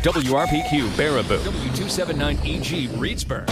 WRPQ Baraboo, W279EG Reedsburg.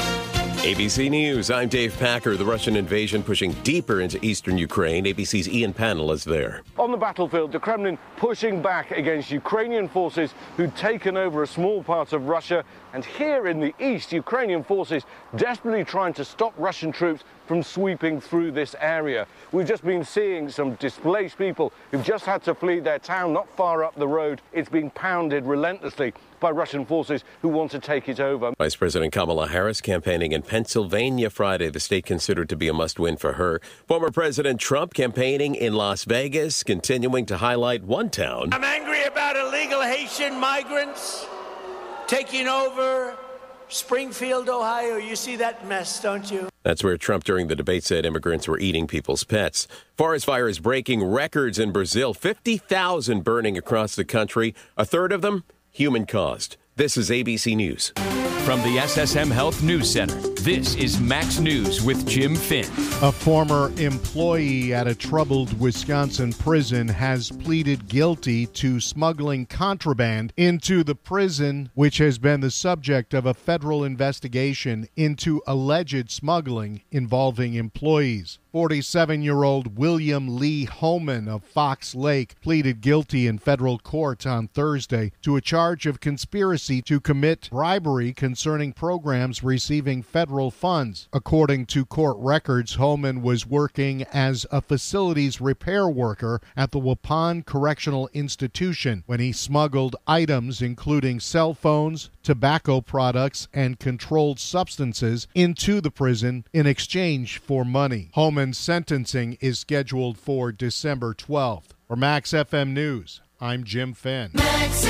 ABC News, I'm Dave Packer. The Russian invasion pushing deeper into eastern Ukraine. ABC's Ian Pannell is there. On the battlefield, the Kremlin pushing back against Ukrainian forces who'd taken over a small part of Russia. And here in the east, Ukrainian forces desperately trying to stop Russian troops from sweeping through this area. We've just been seeing some displaced people who've just had to flee their town not far up the road. It's being pounded relentlessly by Russian forces who want to take it over. Vice President Kamala Harris campaigning in Pennsylvania Friday, the state considered to be a must-win for her. Former President Trump campaigning in Las Vegas, continuing to highlight one town. I'm angry about illegal Haitian migrants taking over Springfield, Ohio. You see that mess, don't you? That's where Trump during the debate said immigrants were eating people's pets. Forest fire is breaking records in Brazil, 50,000 burning across the country, a third of them human-caused. This is ABC News. From the SSM Health News Center, this is Max News with Jim Finn. A former employee at a troubled Wisconsin prison has pleaded guilty to smuggling contraband into the prison, which has been the subject of a federal investigation into alleged smuggling involving employees. 47-year-old William Lee Homan of Fox Lake pleaded guilty in federal court on Thursday to a charge of conspiracy to commit bribery concerning programs receiving federal funds. According to court records, Homan was working as a facilities repair worker at the Waupun Correctional Institution when he smuggled items including cell phones, tobacco products, and controlled substances into the prison in exchange for money. Homan's sentencing is scheduled for December 12th. For Max FM News, I'm Jim Finn. Max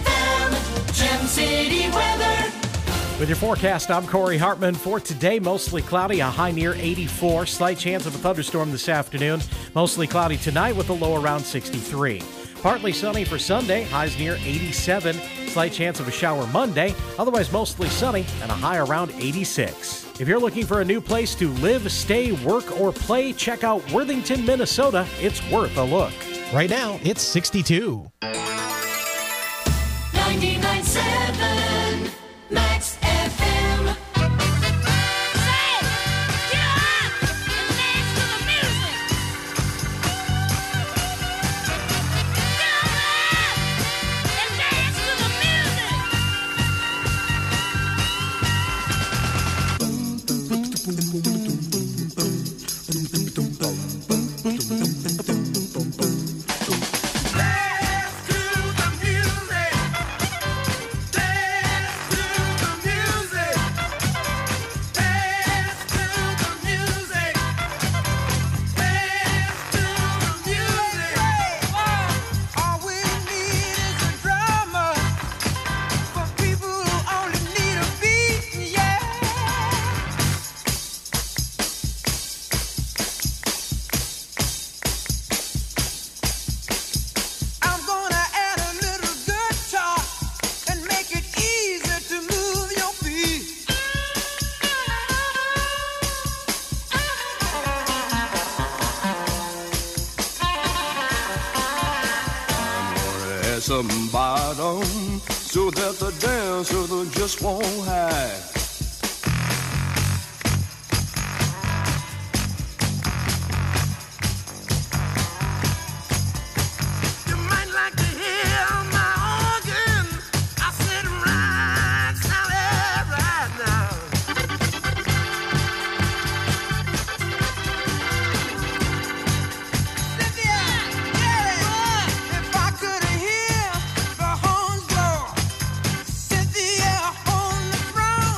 FM, Gem City weather. With your forecast, I'm Corey Hartman. For today, mostly cloudy, a high near 84. Slight chance of a thunderstorm this afternoon. Mostly cloudy tonight with a low around 63. Partly sunny for Sunday, highs near 87. Slight chance of a shower Monday, otherwise mostly sunny and a high around 86. If you're looking for a new place to live, stay, work, or play, check out Worthington, Minnesota. It's worth a look. Right now, it's 62. 99.7 Max FM. Say, get up and dance to the music. Get up and dance to the some bottom so that the dancer just won't hide. You might like to hear my organ. I said right, solid right now. Cynthia, yeah, if I could hear the horns blow, Cynthia on the throne.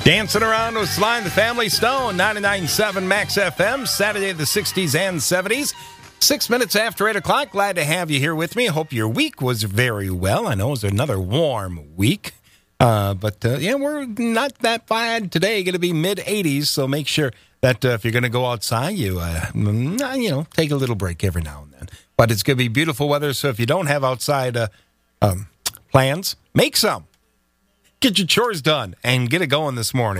Dancing Around with Sly and the Family Stone, 99.7 Max FM, Saturday the 60s and 70s. 6 minutes after 8 o'clock. Glad to have you here with me. Hope your week was very well. I know it was another warm week. But we're not that bad today. Going to be mid-80s, so make sure that if you're going to go outside, you take a little break every now and then. But it's going to be beautiful weather, so if you don't have outside plans, make some. Get your chores done and get it going this morning.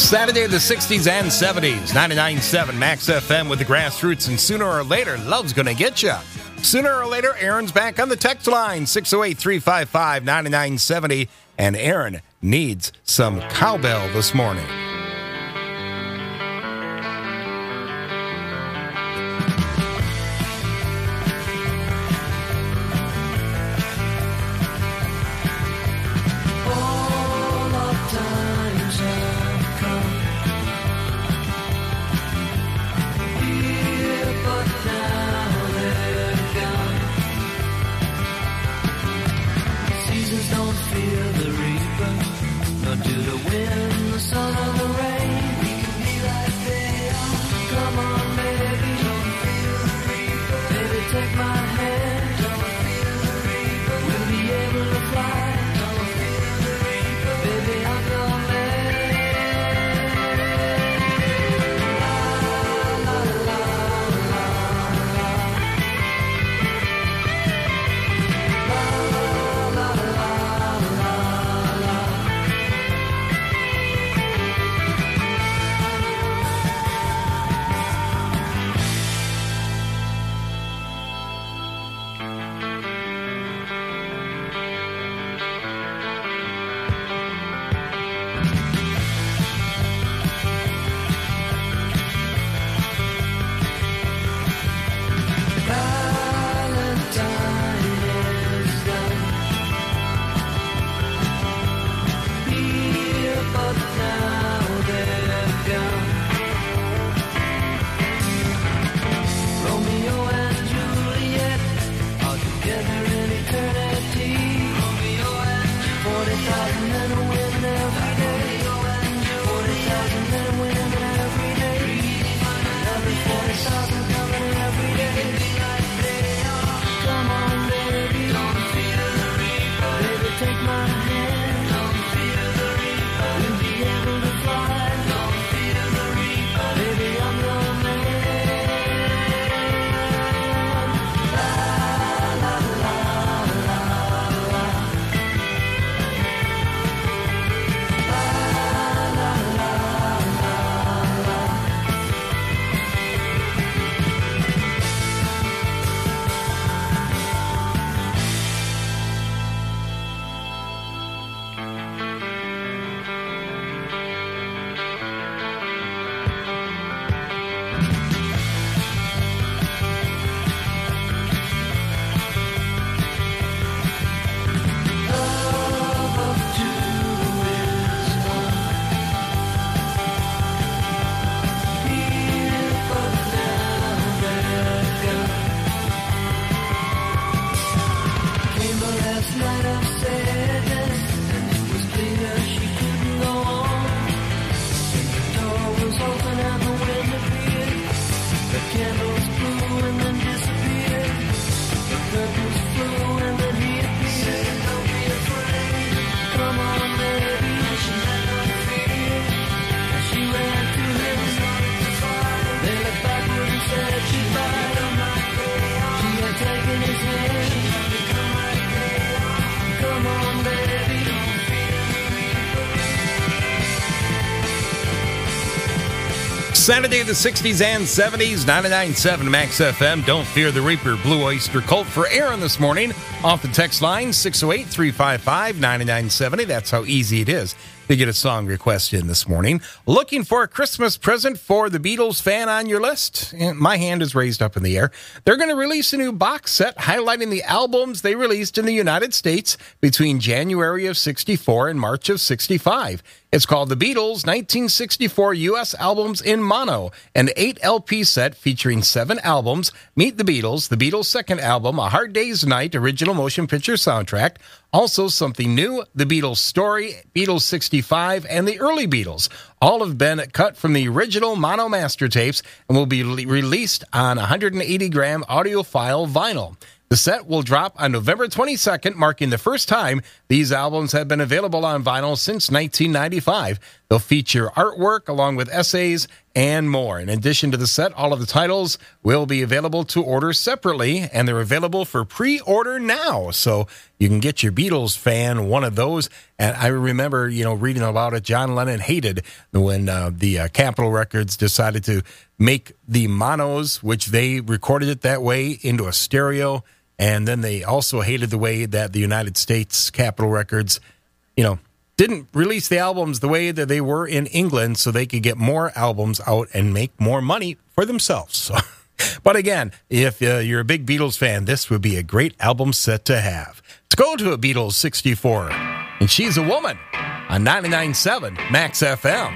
Saturday, the 60s and 70s, 99.7 Max FM with the Grassroots, and sooner or later, love's gonna get you. Sooner or later, Aaron's back on the text line, 608-355-9970, and Aaron needs some cowbell this morning. Saturday, the 60s and 70s, 99.7 Max FM. Don't fear the Reaper, Blue Oyster Cult for Aaron this morning. Off the text line, 608-355-9970. That's how easy it is to get a song request in this morning. Looking for a Christmas present for the Beatles fan on your list? My hand is raised up in the air. They're going to release a new box set highlighting the albums they released in the United States between January of 64 and March of 65. It's called The Beatles 1964 U.S. Albums in Mono, an 8 LP set featuring 7 albums. Meet the Beatles' second album, A Hard Day's Night original motion picture soundtrack. Also something new, The Beatles Story, Beatles 65, and The Early Beatles. All have been cut from the original mono master tapes and will be released on 180-gram audiophile vinyl. The set will drop on November 22nd, marking the first time these albums have been available on vinyl since 1995. They'll feature artwork along with essays and more. In addition to the set, all of the titles will be available to order separately, and they're available for pre-order now. So you can get your Beatles fan one of those. And I remember, reading about it. John Lennon hated when the Capitol Records decided to make the monos, which they recorded it that way, into a stereo. And then they also hated the way that the United States Capitol Records, didn't release the albums the way that they were in England so they could get more albums out and make more money for themselves. So, but again, if you're a big Beatles fan, this would be a great album set to have. Let's go to a Beatles 64. And She's a Woman on 99.7 Max FM.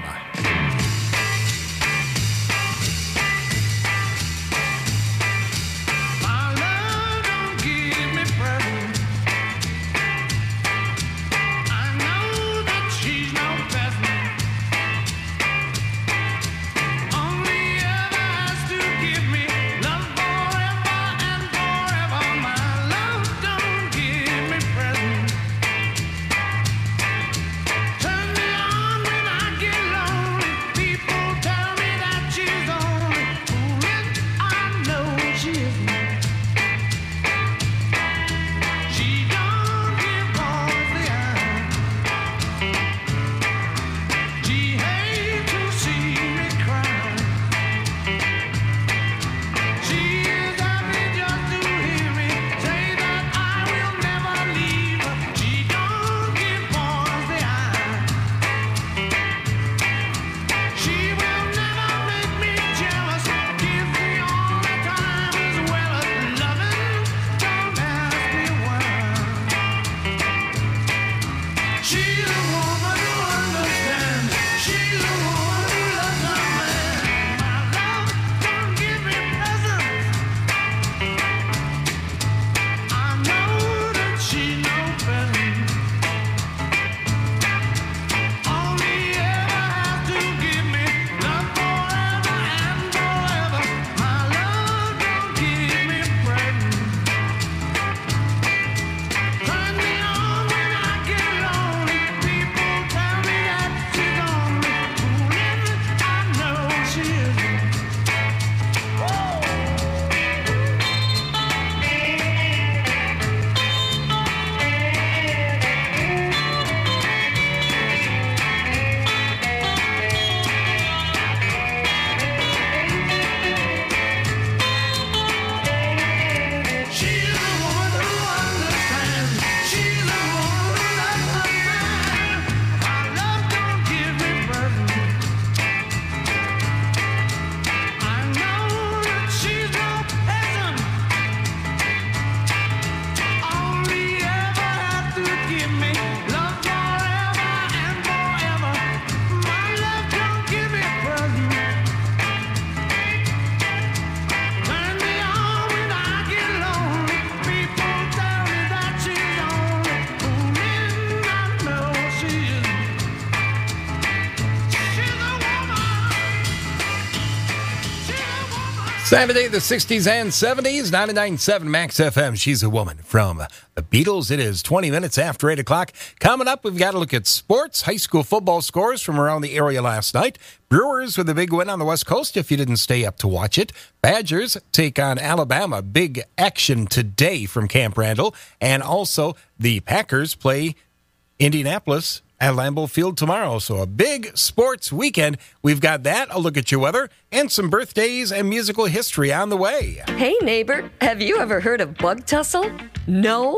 Saturday, the 60s and 70s, 99.7 Max FM. She's a Woman from the Beatles. It is 20 minutes after 8 o'clock. Coming up, we've got a look at sports, high school football scores from around the area last night. Brewers with a big win on the West Coast if you didn't stay up to watch it. Badgers take on Alabama. Big action today from Camp Randall. And also, the Packers play Indianapolis at Lambeau Field tomorrow. So a big sports weekend. We've got that, a look at your weather, and some birthdays and musical history on the way. Hey, neighbor, have you ever heard of Bug Tussle? No?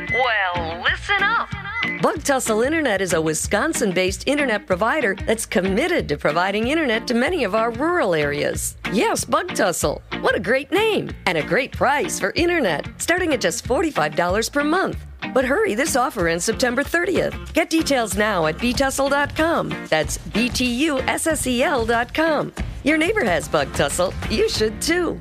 Well, listen up. Bug Tussle Internet is a Wisconsin-based internet provider that's committed to providing internet to many of our rural areas. Yes, Bug Tussle. What a great name and a great price for internet, starting at just $45 per month. But hurry, this offer ends September 30th. Get details now at btussle.com. That's BTUSSEL.com. Your neighbor has Bug Tussle. You should too.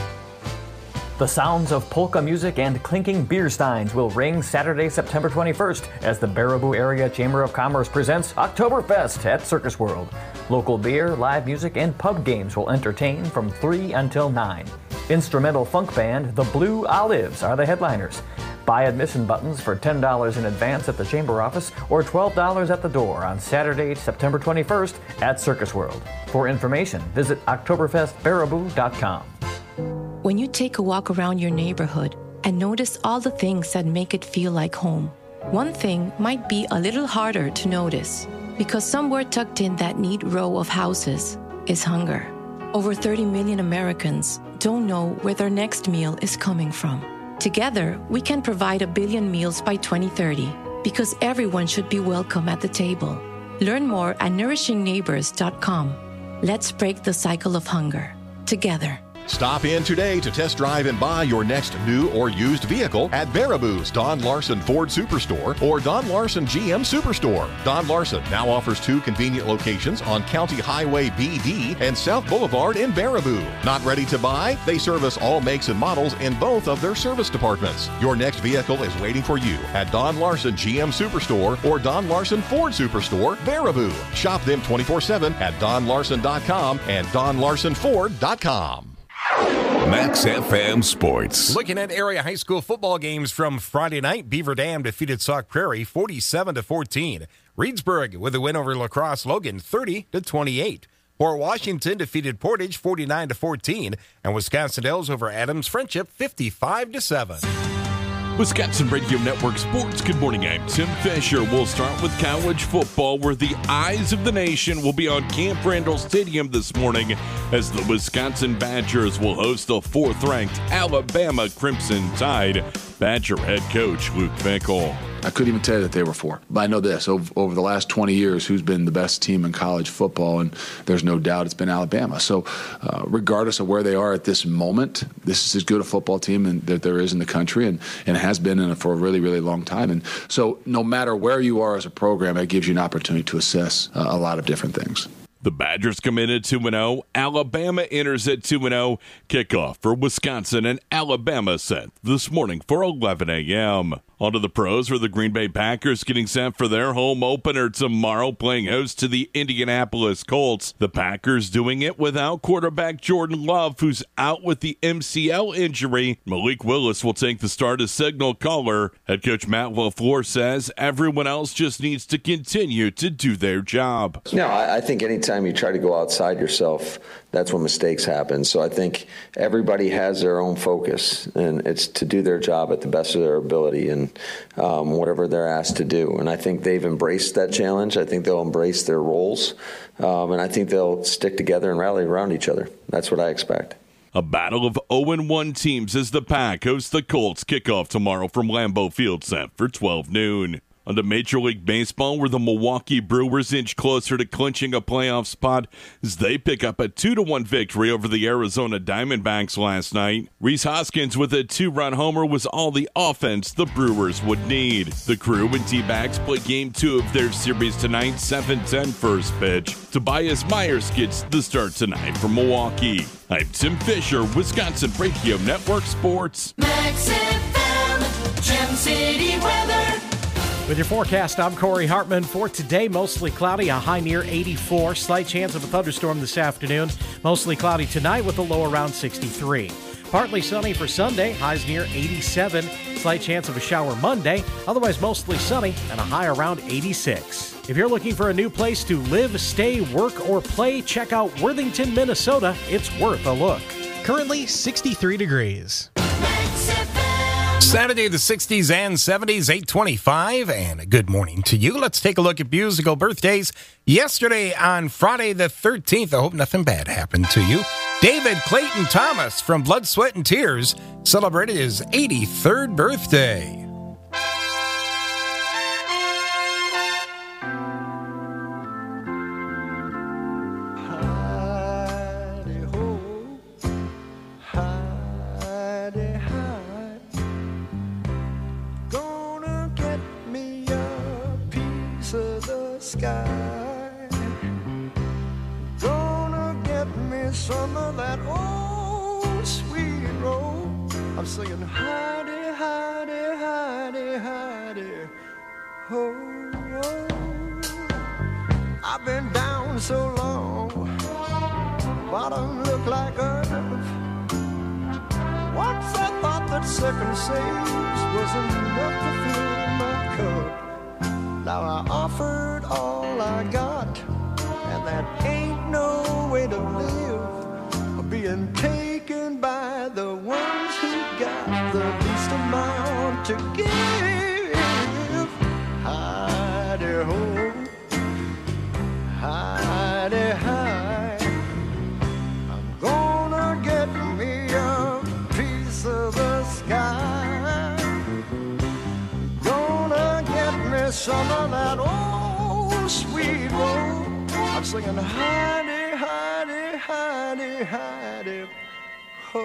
The sounds of polka music and clinking beer steins will ring Saturday, September 21st as the Baraboo Area Chamber of Commerce presents Oktoberfest at Circus World. Local beer, live music, and pub games will entertain from 3 until 9. Instrumental funk band The Blue Olives are the headliners. Buy admission buttons for $10 in advance at the Chamber office or $12 at the door on Saturday, September 21st at Circus World. For information, visit OktoberfestBaraboo.com. When you take a walk around your neighborhood and notice all the things that make it feel like home, one thing might be a little harder to notice because somewhere tucked in that neat row of houses is hunger. Over 30 million Americans don't know where their next meal is coming from. Together, we can provide 1 billion meals by 2030 because everyone should be welcome at the table. Learn more at nourishingneighbors.com. Let's break the cycle of hunger together. Stop in today to test drive and buy your next new or used vehicle at Baraboo's Don Larson Ford Superstore or Don Larson GM Superstore. Don Larson now offers 2 convenient locations on County Highway BD and South Boulevard in Baraboo. Not ready to buy? They service all makes and models in both of their service departments. Your next vehicle is waiting for you at Don Larson GM Superstore or Don Larson Ford Superstore, Baraboo. Shop them 24/7 at donlarson.com and donlarsonford.com. Max FM Sports. Looking at area high school football games from Friday night, Beaver Dam defeated Sauk Prairie 47-14. Reedsburg with a win over La Crosse Logan 30-28. Port Washington defeated Portage 49-14, and Wisconsin Dells over Adams Friendship 55-7. Wisconsin Radio Network Sports. Good morning, I'm Tim Fisher. We'll start with college football, where the eyes of the nation will be on Camp Randall Stadium this morning as the Wisconsin Badgers will host the 4th-ranked Alabama Crimson Tide. Badger head coach Luke Fickell. I couldn't even tell you that they were 4. But I know this, over the last 20 years, who's been the best team in college football, and there's no doubt it's been Alabama. So regardless of where they are at this moment, this is as good a football team that there is in the country, and it has been for a really, really long time. And so no matter where you are as a program, it gives you an opportunity to assess a lot of different things. The Badgers come in at 2-0. Alabama enters at 2-0. Kickoff for Wisconsin and Alabama set this morning for 11 a.m. On to the pros, where the Green Bay Packers getting set for their home opener tomorrow, playing host to the Indianapolis Colts. The Packers doing it without quarterback Jordan Love, who's out with the MCL injury. Malik Willis will take the start as signal caller. Head coach Matt LaFleur says everyone else just needs to continue to do their job. No, I think anytime you try to go outside yourself, that's when mistakes happen. So I think everybody has their own focus, and it's to do their job at the best of their ability and whatever they're asked to do. And I think they've embraced that challenge. I think they'll embrace their roles, and I think they'll stick together and rally around each other. That's what I expect. A battle of 0-1 teams as the Pack hosts the Colts. Kickoff tomorrow from Lambeau Field, set for 12 noon. On to Major League Baseball, where the Milwaukee Brewers inch closer to clinching a playoff spot as they pick up a 2-1 victory over the Arizona Diamondbacks last night. Rhys Hoskins with a 2-run homer was all the offense the Brewers would need. The Crew and D-backs play Game 2 of their series tonight, 7:10 first pitch. Tobias Myers gets the start tonight for Milwaukee. I'm Tim Fisher, Wisconsin Radio Network Sports. Max FM, Gem City weather. With your forecast, I'm Corey Hartman. For today, mostly cloudy, a high near 84. Slight chance of a thunderstorm this afternoon. Mostly cloudy tonight with a low around 63. Partly sunny for Sunday, highs near 87. Slight chance of a shower Monday, otherwise mostly sunny and a high around 86. If you're looking for a new place to live, stay, work, or play, check out Worthington, Minnesota. It's worth a look. Currently 63 degrees. Saturday, the 60s and 70s, 8:25, and good morning to you. Let's take a look at musical birthdays. Yesterday, on Friday the 13th, I hope nothing bad happened to you. David Clayton Thomas from Blood, Sweat, and Tears celebrated his 83rd birthday. Sky, gonna get me some of that old sweet roll. I'm singing hidey, hidey, hidey, hidey, ho, oh. I've been down so long, bottom look like earth. What's that thought that second saves was enough to fill my cup. Now I offered all I got, and that ain't no way to live. Being taken by the ones who got the least amount to give. Hi-de-ho, hi-de-hi. I'm gonna get me a piece of the sky. Gonna get me some of that old sweet roll. I'm singing hi-de, hi-de, hi-de, hi-de, ho.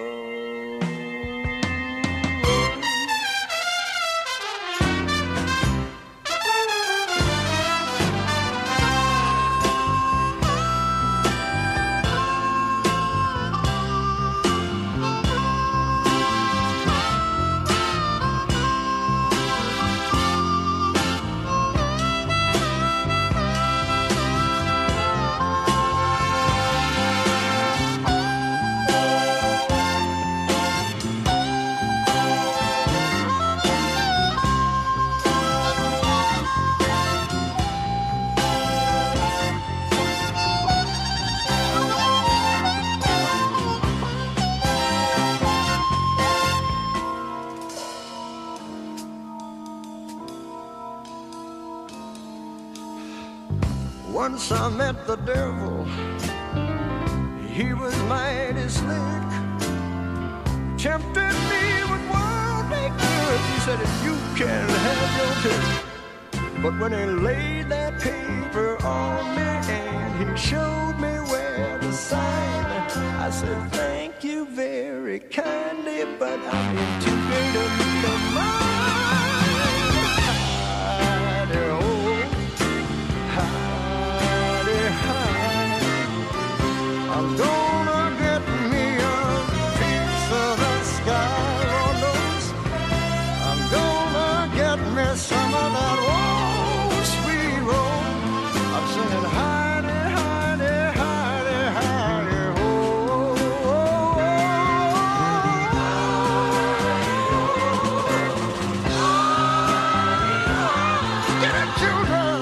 Once I met the devil, he was mighty slick. Tempted me with worldly goods. He said, you can have your pick. But when he laid that paper on me and he showed me where to sign, I said, thank you very kindly, but I'm in too great a need of mine. I'm gonna get me a piece of the sky, Lord knows. I'm gonna get me some of that old sweet roll. I'm singing hi-de, hi-de, hi-de, hi-de, ho. Get it, children!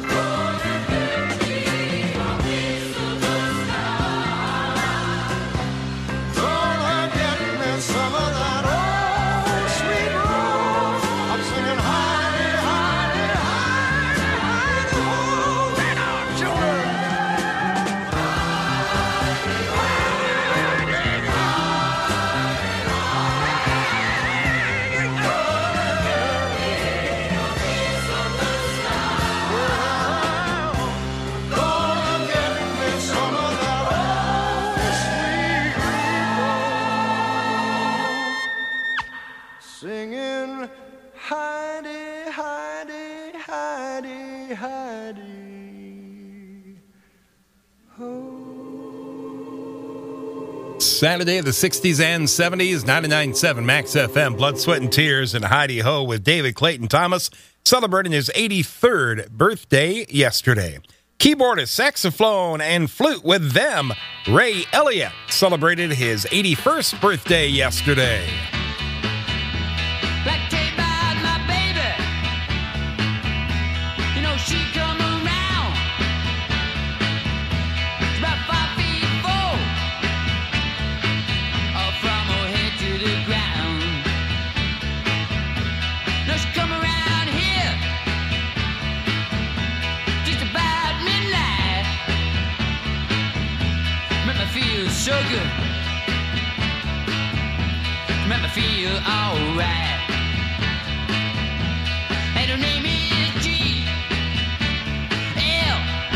Singing Heidi, Heidi, Heidi, Heidi, ho. Saturday of the 60s and 70s, 99.7 Max FM, Blood, Sweat, and Tears, and Heidi Ho with David Clayton Thomas celebrating his 83rd birthday yesterday. Keyboardist, saxophone, and flute with them, Ray Elliott, celebrated his 81st birthday yesterday. Like take by my baby, you know she come around. She's about 5'4", from her head to the ground. Now she come around here just about midnight. Make me feel so good. Make me feel alright. And her name is G L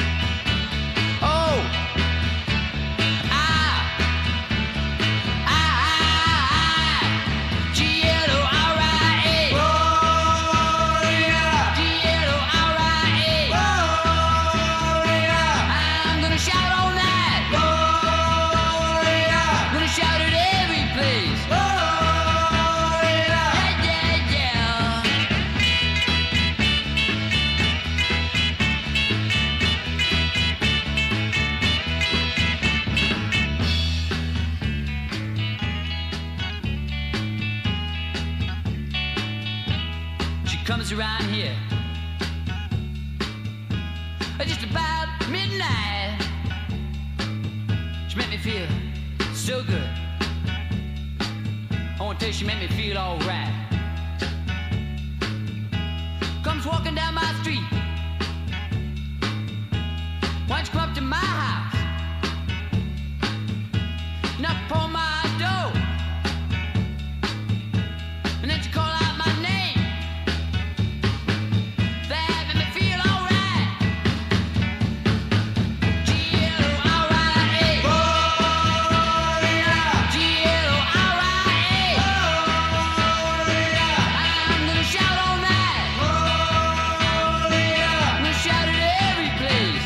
O I G L O R I A. G L O R I A. I'm gonna shout all night. I'm gonna shout at every place. Yeah, comes around here just about midnight. She made me feel so good. I want to tell you, she made me feel all right. Comes walking down my street. Why don't you come up to my house? Knock upon my door. And then she call out my name. That made me feel alright. G-L-O-R-I-A. G-L-O-R-I-A. I'm gonna shout all night. I'm gonna shout it every place.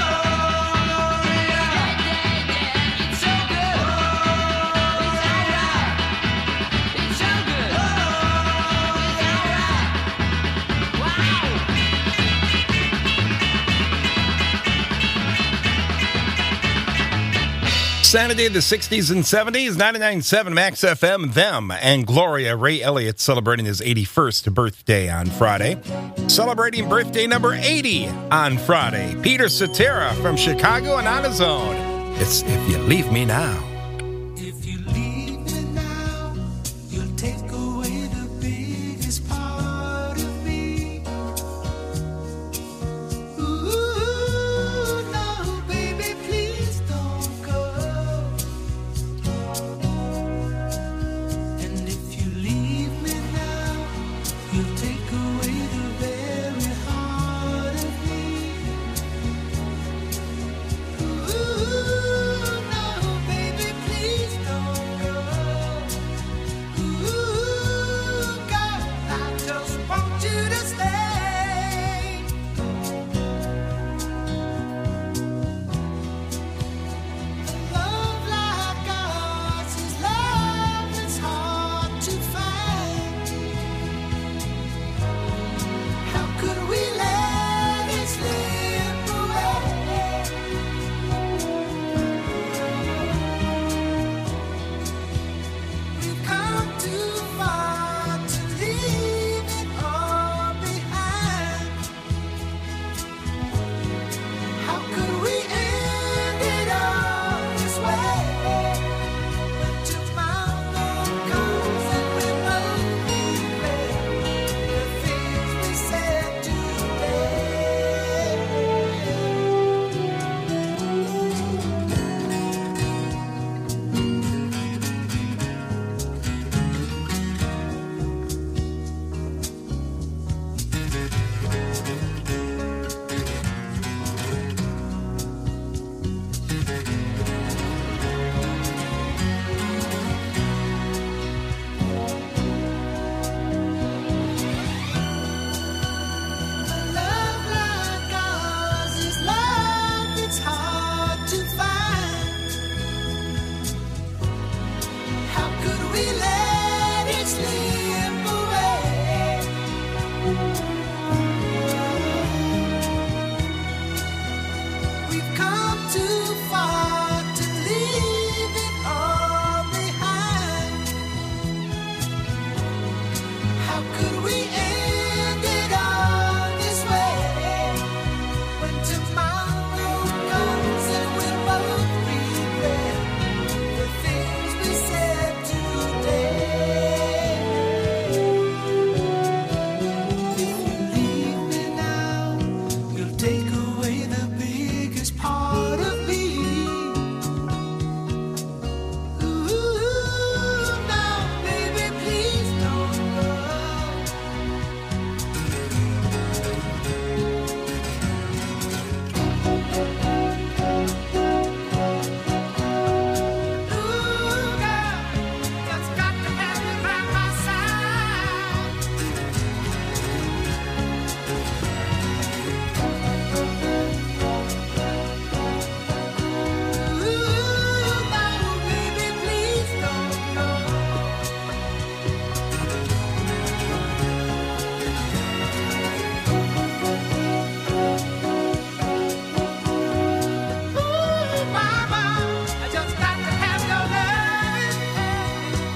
It's so good. It's alright. It's so good. It's alright. Wow. Saturday, the 60s and 70s, 99.7 Max FM, Them, and Gloria. Ray Elliott celebrating his 81st birthday on Friday. Celebrating birthday number 80 on Friday. Peter Cetera from Chicago and on his own. It's If You Leave Me Now. If you leave me now, you'll take away the biggest part of me. Ooh, no, baby, please don't go. And if you leave me now, you'll take away the very heart of me. Ooh, no, baby,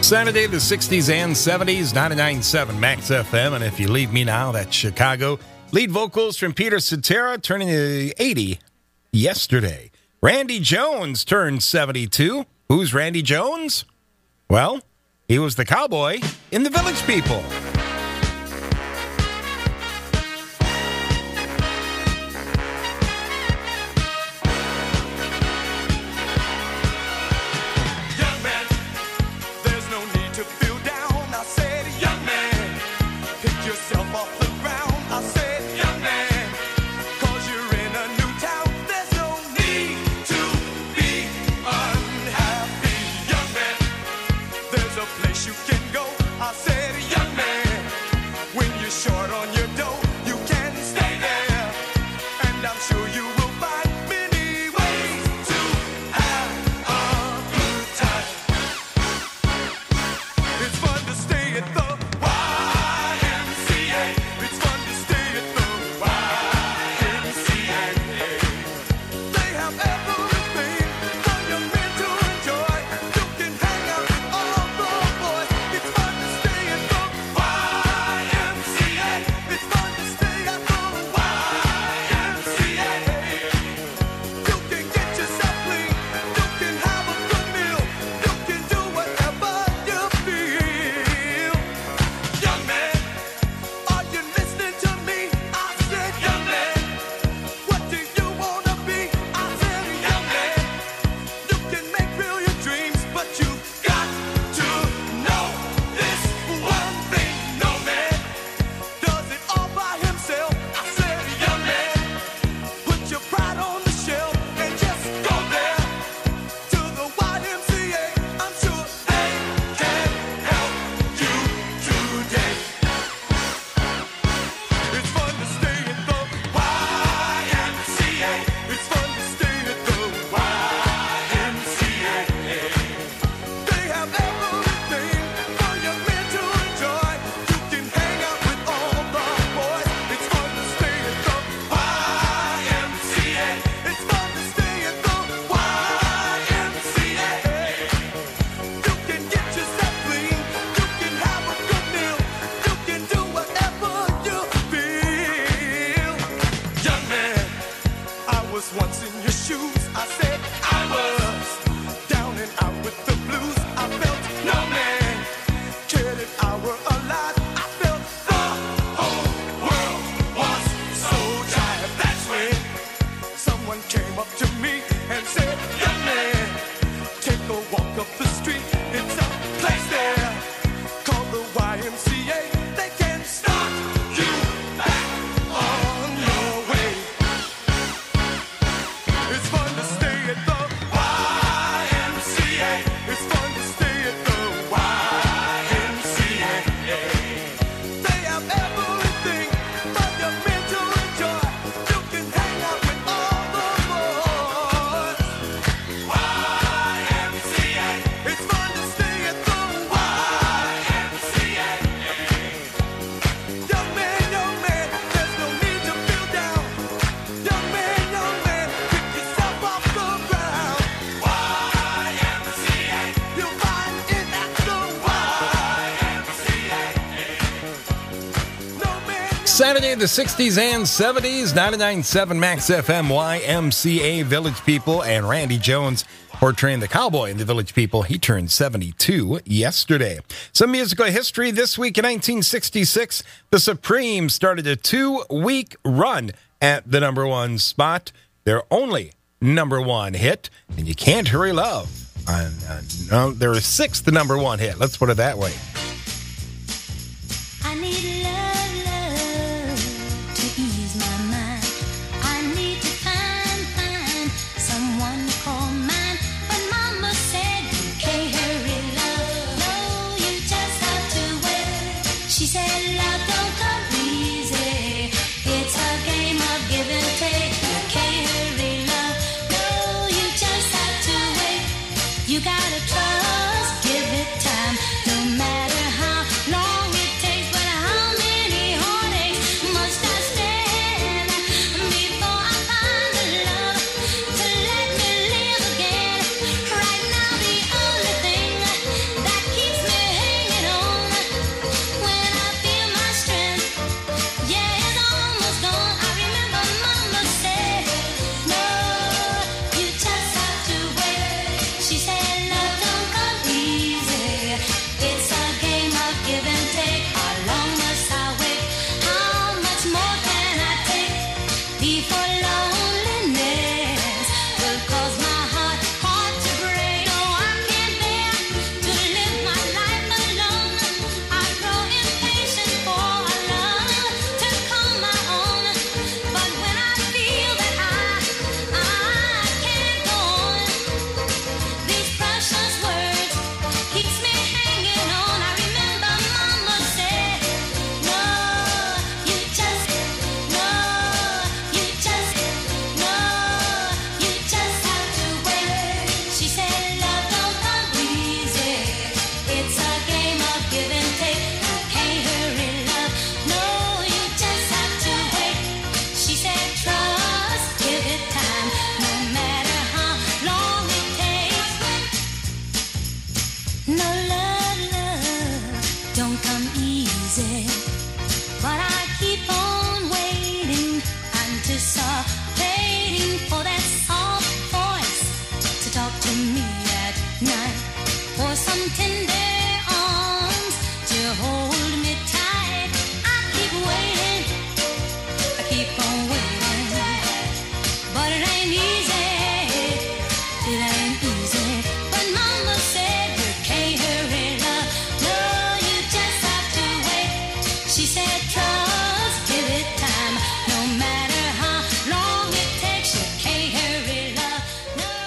Saturday, the 60s and 70s, 99.7 Max FM. And if you leave me now, that's Chicago. Lead vocals from Peter Cetera, turning 80 yesterday. Randy Jones turned 72. Who's Randy Jones? Well, he was the cowboy in The Village People. Saturday, the 60s and 70s, 99.7 Max FM, YMCA, Village People, and Randy Jones portraying the cowboy in The Village People. He turned 72 yesterday. Some musical history this week. In 1966, the Supremes started a 2-week run at the number one spot. Their only number one hit, and You Can't Hurry Love. No, their sixth number one hit. Let's put it that way. I need love to ease my mind. I need to find someone to call mine. But Mama said you can't hurry love. No, you just have to wait. She said love don't come easy. It's a game of give and take. You can't hurry love. No, you just have to wait. You gotta trust, give it time. No matter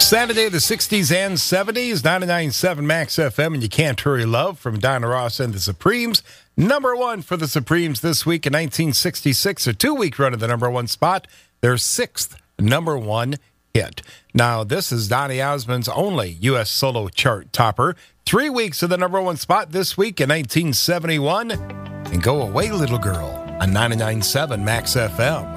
Saturday, the 60s and 70s, 99.7 Max FM, and You Can't Hurry Love from Donna Ross and the Supremes. Number one for the Supremes this week in 1966, a 2-week run of the number one spot, their 6th number one hit. Now, this is Donny Osmond's only U.S. solo chart topper. 3 weeks of the number one spot this week in 1971. And Go Away, Little Girl on 99.7 Max FM.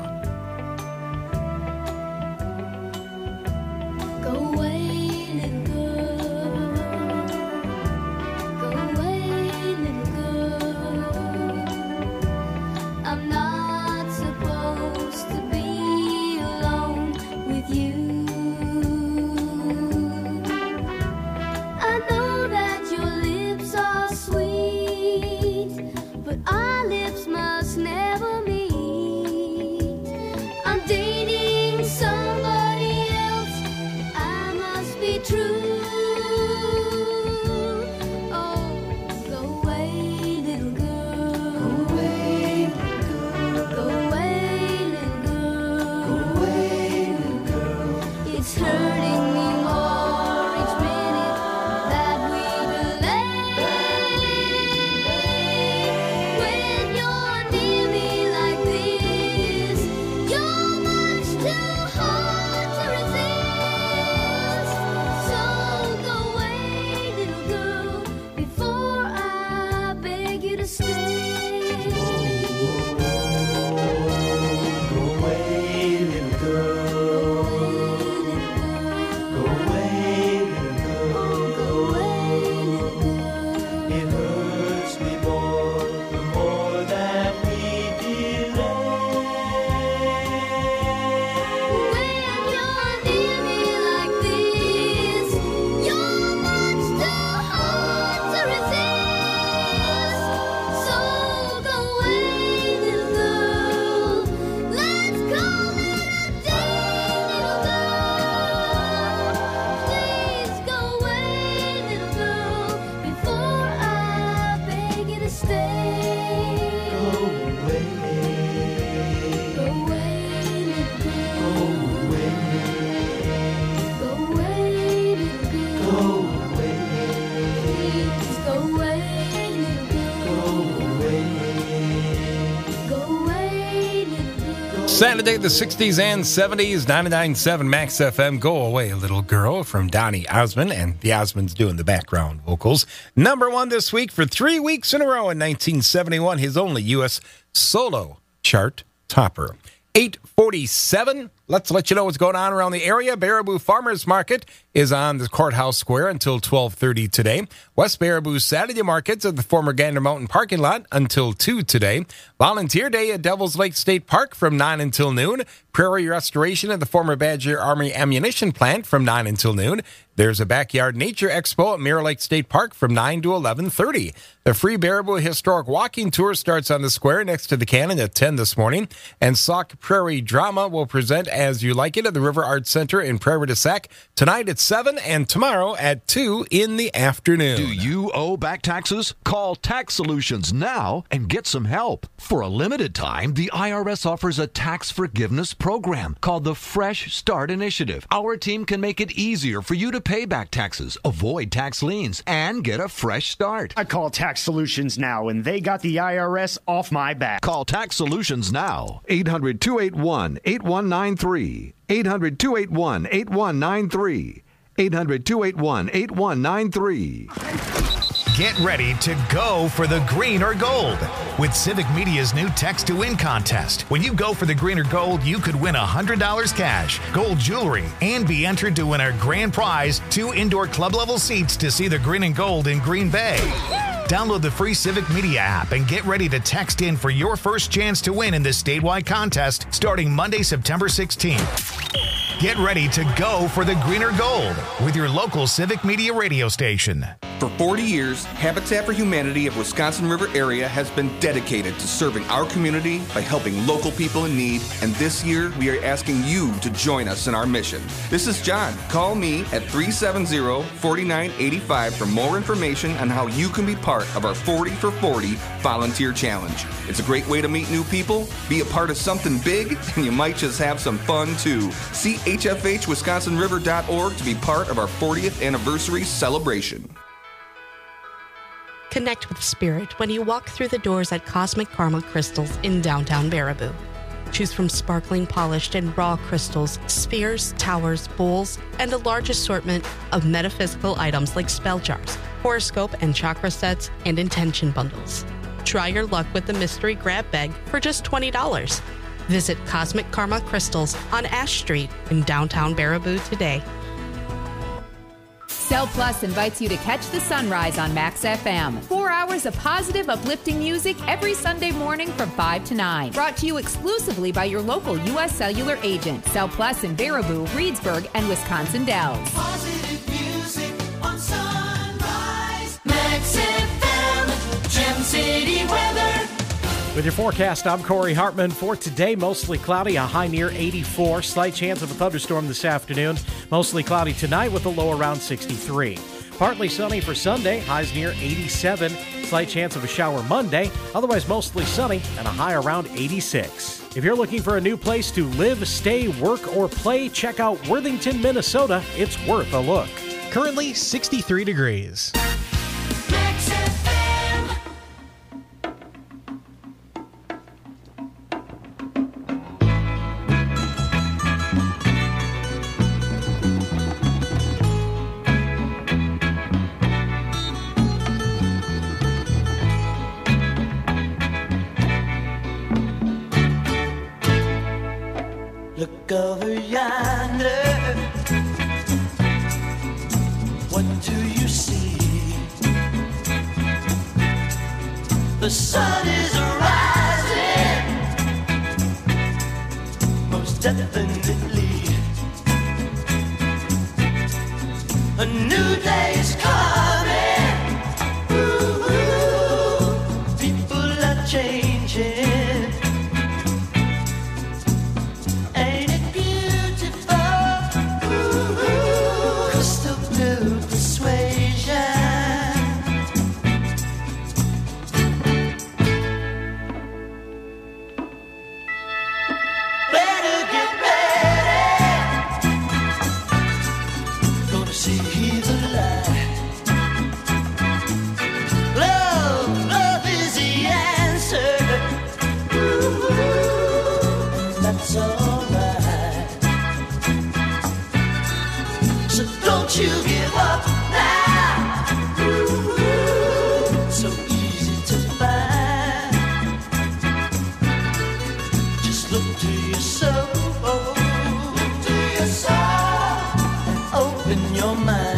Saturday, the 60s and 70s, 99.7 Max FM, Go Away, Little Girl from Donny Osmond, and the Osmonds doing the background vocals. Number one this week for 3 weeks in a row in 1971, his only U.S. solo chart topper. 8:47. Let's let you know what's going on around the area. Baraboo Farmers Market is on the Courthouse Square until 12:30 today. West Baraboo Saturday Market's at the former Gander Mountain parking lot until 2 today. Volunteer Day at Devil's Lake State Park from 9 until noon. Prairie Restoration at the former Badger Army Ammunition Plant from 9 until noon. There's a Backyard Nature Expo at Mirror Lake State Park from 9 to 11:30. The free Baraboo Historic Walking Tour starts on the square next to the cannon at 10 this morning. And Sauk Prairie Drama will present As You Like It at the River Arts Center in Prairie du Sac tonight at 7 and tomorrow at 2 in the afternoon. Do you owe back taxes? Call Tax Solutions now and get some help. For a limited time, the IRS offers a tax forgiveness program called the Fresh Start Initiative. Our team can make it easier for you to pay back taxes, avoid tax liens, and get a fresh start. I call Tax Solutions now, and they got the IRS off my back. Call Tax Solutions now. 800-281-8193. 800-281-8193. 800-281-8193. Get ready to go for the green or gold with Civic Media's new Text to Win contest. When you go for the green or gold, you could win $100 cash, gold jewelry, and be entered to win our grand prize, 2 indoor club level seats to see the green and gold in Green Bay. Download the free Civic Media app and get ready to text in for your first chance to win in this statewide contest starting Monday, September 16th. Get ready to go for the green or gold with your local Civic Media radio station. For 40 years, Habitat for Humanity of Wisconsin River area has been dedicated to serving our community by helping local people in need, and this year we are asking you to join us in our mission. This is John. Call me at 370-4985 for more information on how you can be part of our 40 for 40 volunteer challenge. It's a great way to meet new people, be a part of something big, and you might just have some fun too. See hfhwisconsinriver.org to be part of our 40th anniversary celebration. Connect with Spirit when you walk through the doors at Cosmic Karma Crystals in downtown Baraboo. Choose from sparkling, polished, and raw crystals, spheres, towers, bowls, and a large assortment of metaphysical items like spell jars, horoscope and chakra sets, and intention bundles. Try your luck with the mystery grab bag for just $20. Visit Cosmic Karma Crystals on Ash Street in downtown Baraboo today. Cell Plus invites you to catch the sunrise on Max FM. 4 hours of positive, uplifting music every Sunday morning from 5 to 9. Brought to you exclusively by your local U.S. Cellular agent. Cell Plus in Baraboo, Reedsburg, and Wisconsin Dells. Positive music on Sunrise. Max FM, Gem City weather. With your forecast, I'm Corey Hartman. For today, mostly cloudy, a high near 84. Slight chance of a thunderstorm this afternoon. Mostly cloudy tonight with a low around 63. Partly sunny for Sunday, highs near 87. Slight chance of a shower Monday. Otherwise, mostly sunny and a high around 86. If you're looking for a new place to live, stay, work, or play, check out Worthington, Minnesota. It's worth a look. Currently 63 degrees. Look over yonder. What do you see? The sun is rising, most definitely. A new day is coming. Ooh, people are changing. You give up now. Ooh, so easy to find. Just look to your soul. Look to your soul and open your mind.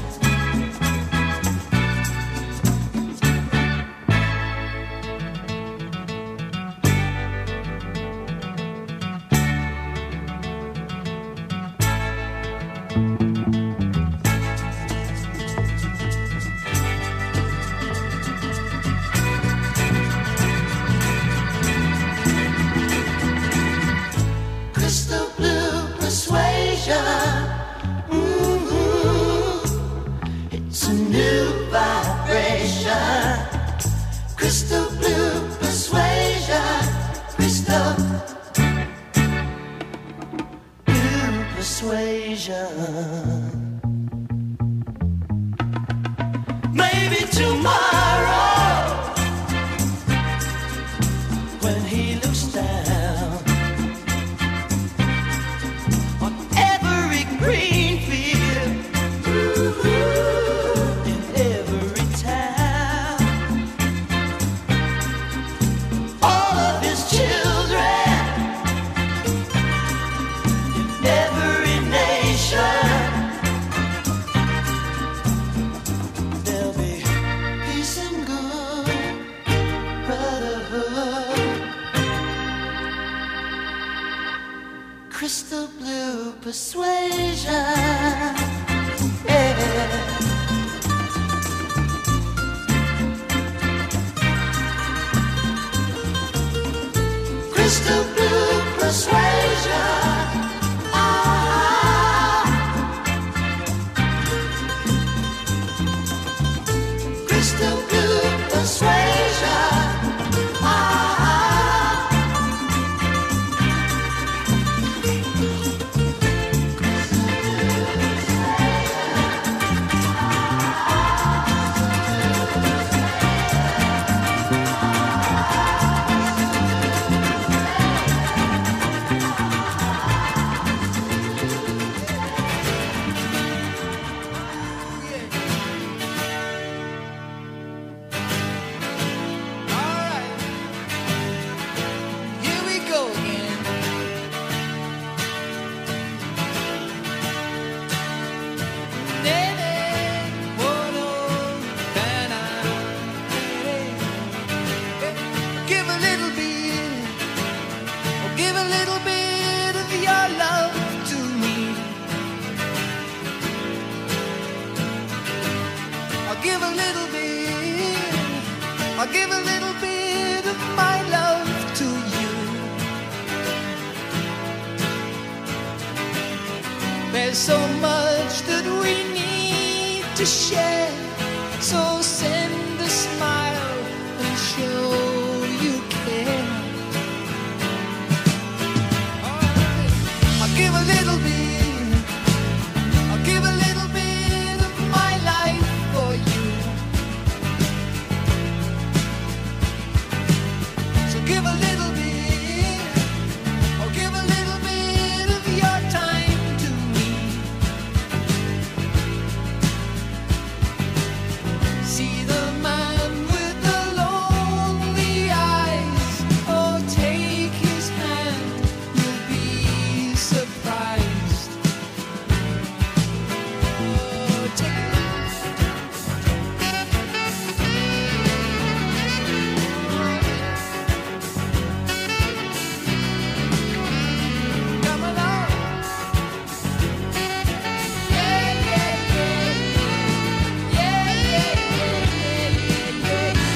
Crystal blue persuasion, crystal blue persuasion. Maybe tomorrow, when he looks down on every green field, in every town, all of his children, in every nation, there'll be peace and good brotherhood. Crystal blue persuasion, yeah. Crystal blue persuasion. Crystal blue persuasion. Here we go again. Give a little bit, oh, give a little bit of your love to me. I'll give a little bit, I'll give a little bit of my love to you. There's so much that we need to share, so send a smile and show you care. Alright. I'll give a little bit, I'll give a little bit of my life for you. So give a little bit, or give a little bit of your time to me. See the man with the lonely eyes. Oh, take his hand, you'll be surprised. Oh, take come along. Yeah, yeah, yeah. Yeah, yeah, yeah, yeah,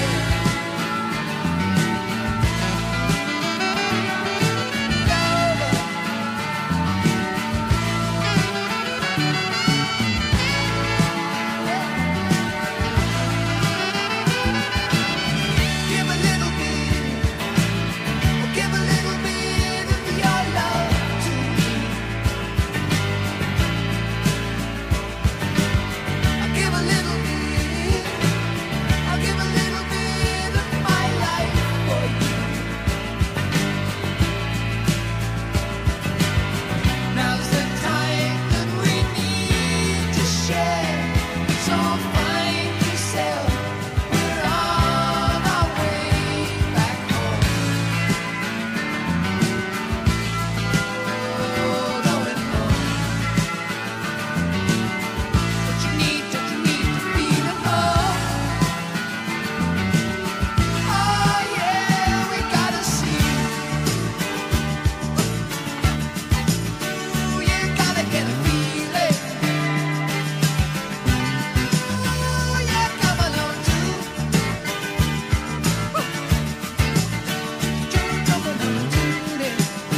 give a little bit, oh, give a little bit of your love to me. I'll give a little bit, I'll give a little bit of my life for you. Now's the time that we need to share, so find yourself, we're on our way back home. Oh, going home. Don't you need to feel at home? Oh yeah, we gotta see. Ooh, you gotta get a feeling. Ooh, yeah, come along too. Come along too, then.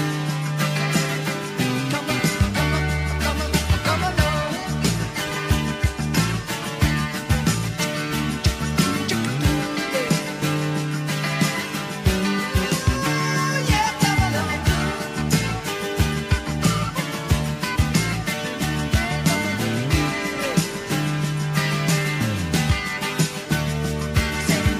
Come on, come along. Ooh, yeah, come along too. Sing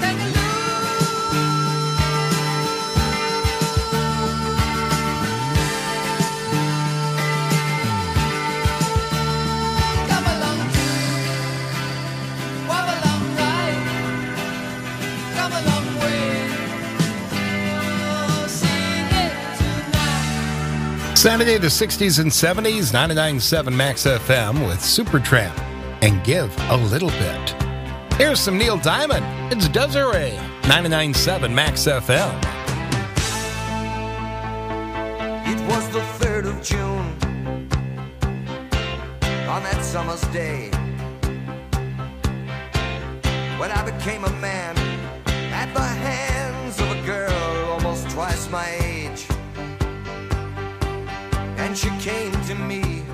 come along too. Walk along right. Come a long way. Oh, sing it tonight. Saturday, the 60s and 70s, 99.7 Max FM with Supertramp and Give a Little Bit. Here's some Neil Diamond. It's Desiree, 99.7 Max FM. It was the 3rd of June, on that summer's day, when I became a man at the hands of a girl almost twice my age. Then she came to me,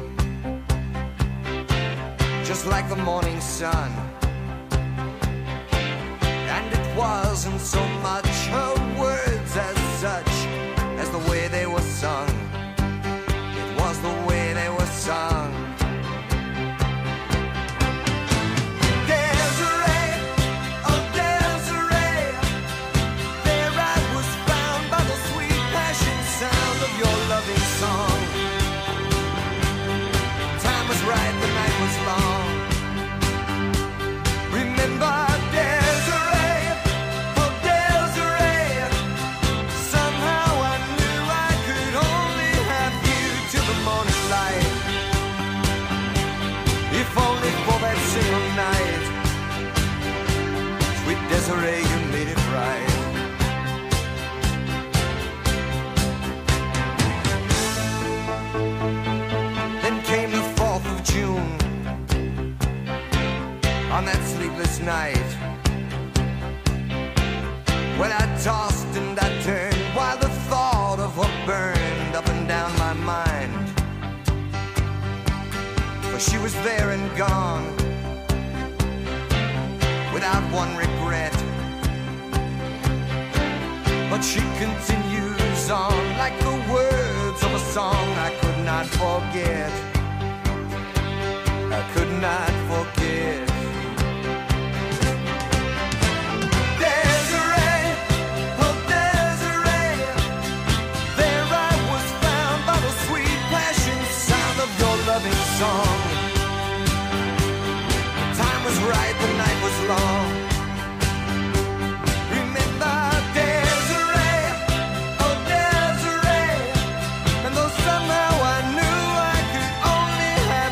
just like the morning sun. And it wasn't so much her words as such as the way they were sung. It was the way they were sung. Desiree, oh Desiree, there I was found by the sweet passion sound of your loving song. Time was right, the night was long. Remember Desiree, oh Desiree, somehow I knew I could only have you till the morning light. If only for that single night. Sweet Desiree, you made it right. Then came the 4th of June, on that sleepless night, when I tossed and I turned while the thought of her burned up and down my mind. For she was there and gone, without one regret. But she continues on like the words of a song I could not forget. I could not forget. Desiree, oh Desiree, there I was found by the sweet passion sound of your loving song.